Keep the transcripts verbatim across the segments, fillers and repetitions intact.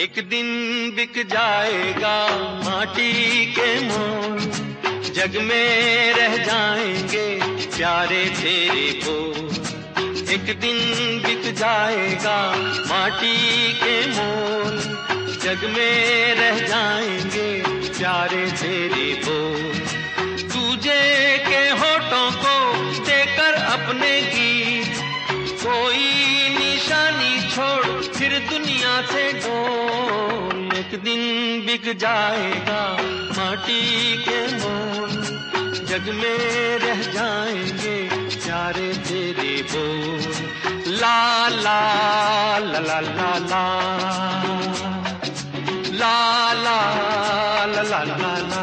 एक दिन बिक जाएगा माटी के मोल, जग में रह जाएंगे प्यारे तेरे बोल। एक दिन बिक जाएगा माटी के मोल, जग में रह जाएंगे प्यारे तेरे बोल। तुझे के होठों को देकर अपने गीत, कोई निशानी छोड़ फिर दुनिया से डोल। एक दिन बिक जाएगा माटी के मोल, जग में रह जाएंगे प्यारे तेरे बोल। ला ला ला ला ला ला ला ला ला ला ला ला।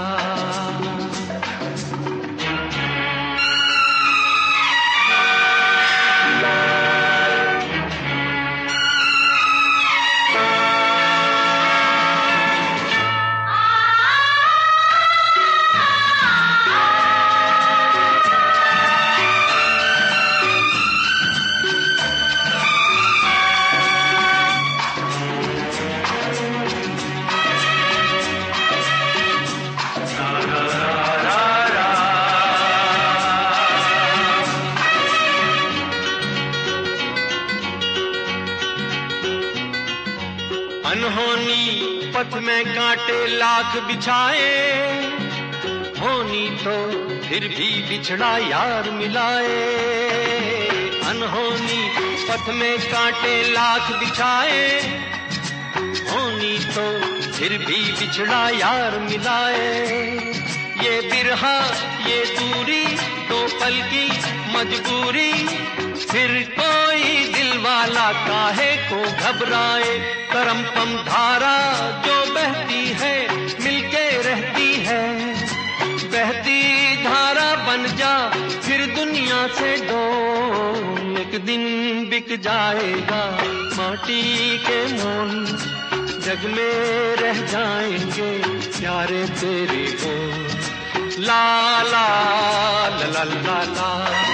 अनहोनी पथ में कांटे लाख बिछाए, होनी तो फिर भी बिछड़ा यार मिलाए। अनहोनी पथ में कांटे लाख बिछाए, होनी तो फिर भी बिछड़ा यार मिलाए। ये बिरहा ये दूरी दो पल की मजबूरी, फिर कोई दिल वाला काहे को घबराए। करम पम धारा जो बहती है मिलके रहती है, बहती धारा बन जा फिर दुनिया से डोल। एक दिन बिक जाएगा माटी के मोल, जग में रह जाएंगे प्यारे तेरे बोल। ला ला ला ला ला ला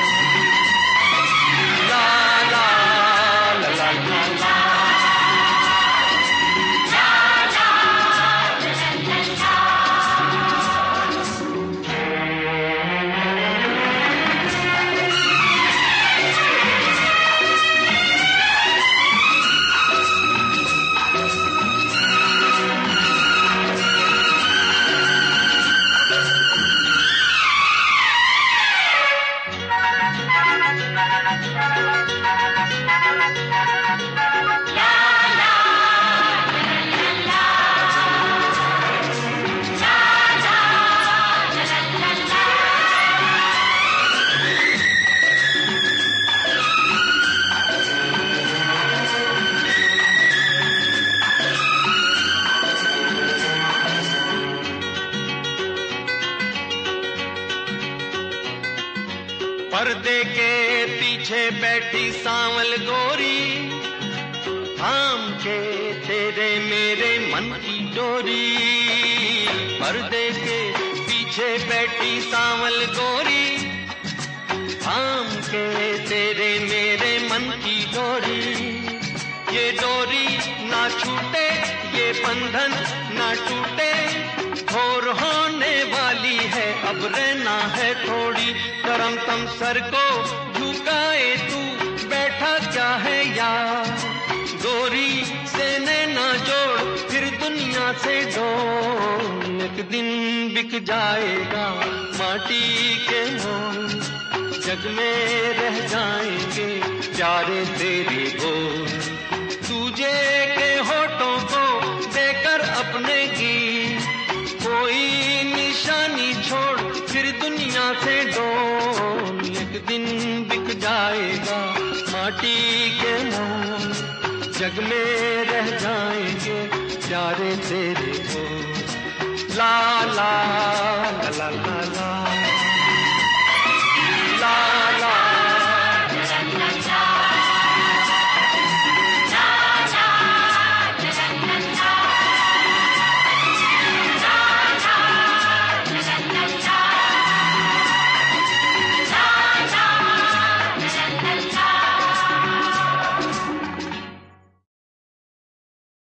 पर्दे के पीछे बैठी सांवल गोरी, थाम के तेरे मेरे मन की डोरी। पर्दे के पीछे बैठी सांवल गोरी, थाम के तेरे मेरे मन की डोरी। ये डोरी ना छूटे ये बंधन ना टूटे, भोर होने वाली है अब रहना है थोड़ी। करम तम सर को झुकाए तू बैठा क्या है यार, गोरी से नैना जोड़ फिर दुनिया से डोल। एक दिन बिक जाएगा माटी के मोल, जग में रह जाएंगे प्यारे तेरे बोल। तुझे के होठों को देकर अपने गीत, कोई निशानी छोड़ फिर दुनिया से डोल। एक दिन बिक जाएगा माटी के मोल, जग में रह जाएंगे प्यारे तेरे बोल। ला ला ला